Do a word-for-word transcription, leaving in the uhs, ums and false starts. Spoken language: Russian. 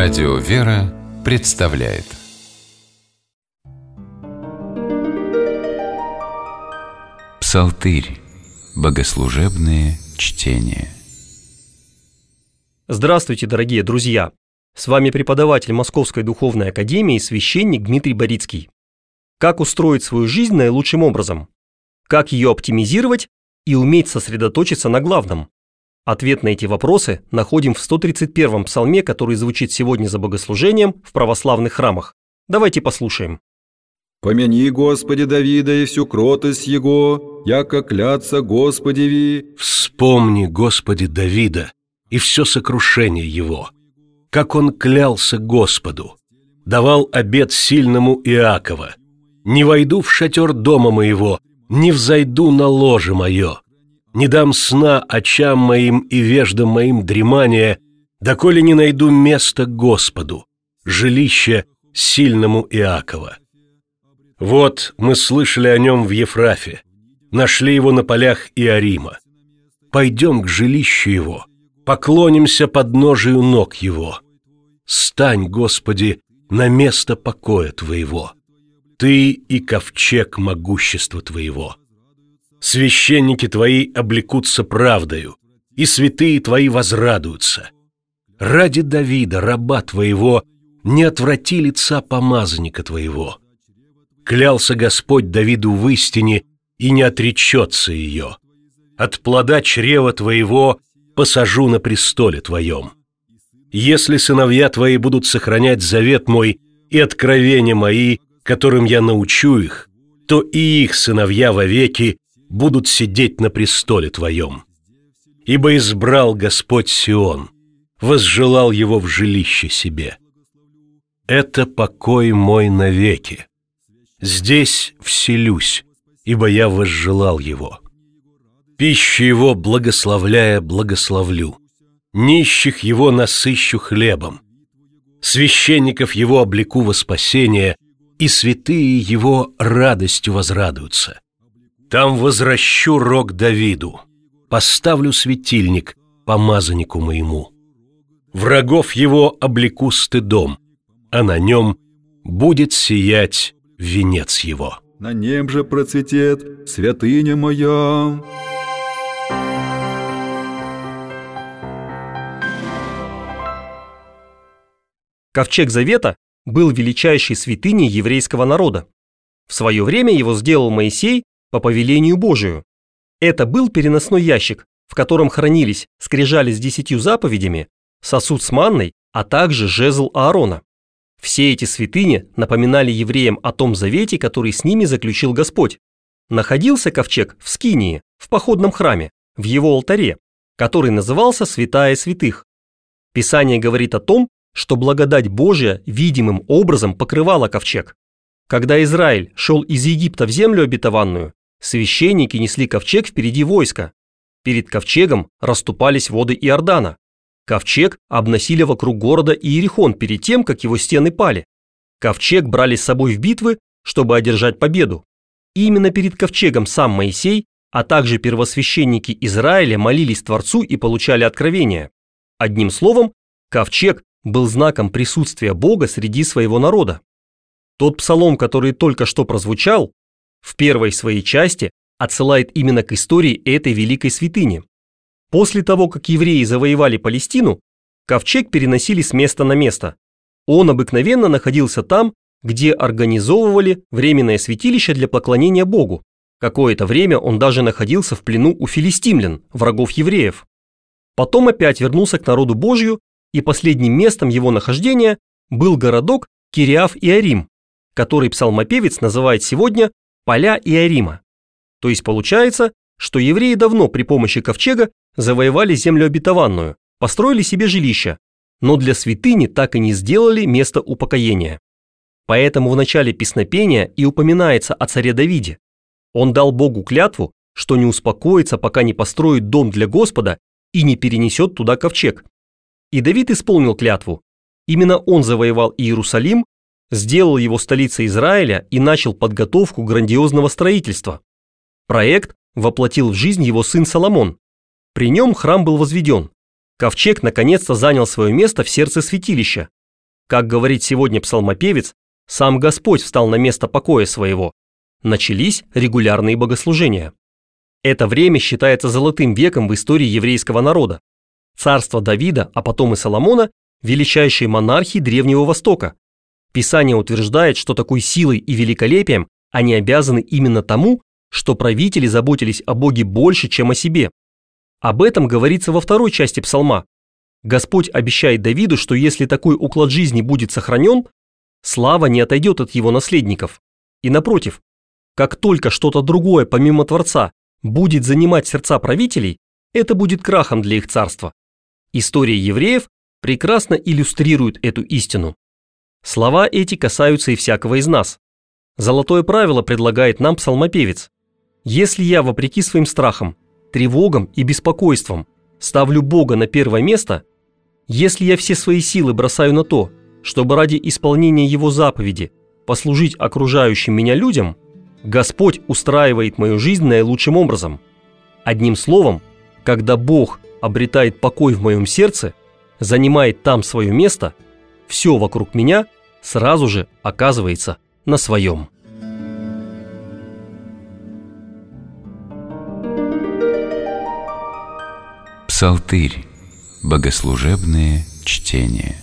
Радио «Вера» представляет Псалтырь. Богослужебные чтения. Здравствуйте, дорогие друзья! С вами преподаватель Московской духовной академии, священник Дмитрий Борицкий. Как устроить свою жизнь наилучшим образом? Как ее оптимизировать и уметь сосредоточиться на главном? Ответ на эти вопросы находим в сто тридцать первом псалме, который звучит сегодня за богослужением в православных храмах. Давайте послушаем. «Помяни, Господи, Давида и всю кротость Его, яко клятся Господеви». Вспомни, Господи, Давида и все сокрушение его, как он клялся Господу, давал обет сильному Иакова: «Не войду в шатер дома моего, не взойду на ложе мое, не дам сна очам моим и веждам моим дремания, доколе не найду место Господу, жилище сильному Иакова». Вот мы слышали о нем в Ефрафе, нашли его на полях Иорима. Пойдем к жилищу его, поклонимся подножию ног его. Стань, Господи, на место покоя Твоего, Ты и ковчег могущества Твоего. Священники Твои облекутся правдою, и святые Твои возрадуются. Ради Давида, раба Твоего, не отврати лица помазанника Твоего. Клялся Господь Давиду в истине, и не отречется ее. От плода чрева Твоего посажу на престоле Твоем. Если сыновья Твои будут сохранять завет мой и откровения мои, которым я научу их, то и их сыновья вовеки будут сидеть на престоле Твоем. Ибо избрал Господь Сион, возжелал его в жилище себе. Это покой мой навеки. Здесь вселюсь, ибо я возжелал его. Пищу его благословляя благословлю, нищих его насыщу хлебом, священников его облеку во спасение, и святые его радостью возрадуются. Там возвращу рог Давиду, поставлю светильник помазаннику моему. Врагов его облеку стыдом, а на нем будет сиять венец его. На нем же процветет святыня моя. Ковчег Завета был величайшей святыней еврейского народа. В свое время его сделал Моисей по повелению Божию. Это был переносной ящик, в котором хранились скрижали с десятью заповедями, сосуд с манной, а также жезл Аарона. Все эти святыни напоминали евреям о том завете, который с ними заключил Господь. Находился ковчег в Скинии, в походном храме, в его алтаре, который назывался Святая Святых. Писание говорит о том, что благодать Божия видимым образом покрывала ковчег. Когда Израиль шел из Египта в землю обетованную, священники несли ковчег впереди войска. Перед ковчегом расступались воды Иордана. Ковчег обносили вокруг города Иерихон перед тем, как его стены пали. Ковчег брали с собой в битвы, чтобы одержать победу. И именно перед ковчегом сам Моисей, а также первосвященники Израиля молились Творцу и получали откровения. Одним словом, ковчег был знаком присутствия Бога среди своего народа. Тот псалом, который только что прозвучал, в первой своей части отсылает именно к истории этой великой святыни. После того, как евреи завоевали Палестину, ковчег переносили с места на место. Он обыкновенно находился там, где организовывали временное святилище для поклонения Богу. Какое-то время он даже находился в плену у филистимлян, врагов евреев. Потом опять вернулся к народу Божию, и последним местом его нахождения был городок Кириаф-Иорим, который псалмопевец называет сегодня «поля Иорима». То есть получается, что евреи давно при помощи ковчега завоевали землю обетованную, построили себе жилища, но для святыни так и не сделали место упокоения. Поэтому в начале песнопения и упоминается о царе Давиде. Он дал Богу клятву, что не успокоится, пока не построит дом для Господа и не перенесет туда ковчег. И Давид исполнил клятву. Именно он завоевал Иерусалим, сделал его столицей Израиля и начал подготовку грандиозного строительства. Проект воплотил в жизнь его сын Соломон. При нем храм был возведен. Ковчег наконец-то занял свое место в сердце святилища. Как говорит сегодня псалмопевец, сам Господь встал на место покоя своего. Начались регулярные богослужения. Это время считается золотым веком в истории еврейского народа. Царство Давида, а потом и Соломона – величайшие монархии Древнего Востока. Писание утверждает, что такой силой и великолепием они обязаны именно тому, что правители заботились о Боге больше, чем о себе. Об этом говорится во второй части псалма. Господь обещает Давиду, что если такой уклад жизни будет сохранен, слава не отойдет от его наследников. И напротив, как только что-то другое помимо Творца будет занимать сердца правителей, это будет крахом для их царства. История евреев прекрасно иллюстрирует эту истину. Слова эти касаются и всякого из нас. Золотое правило предлагает нам псалмопевец. Если я, вопреки своим страхам, тревогам и беспокойствам, ставлю Бога на первое место, если я все свои силы бросаю на то, чтобы ради исполнения Его заповеди послужить окружающим меня людям, Господь устраивает мою жизнь наилучшим образом. Одним словом, когда Бог обретает покой в моем сердце, занимает там свое место, все вокруг меня сразу же оказывается на своем. Псалтырь. Богослужебные чтения.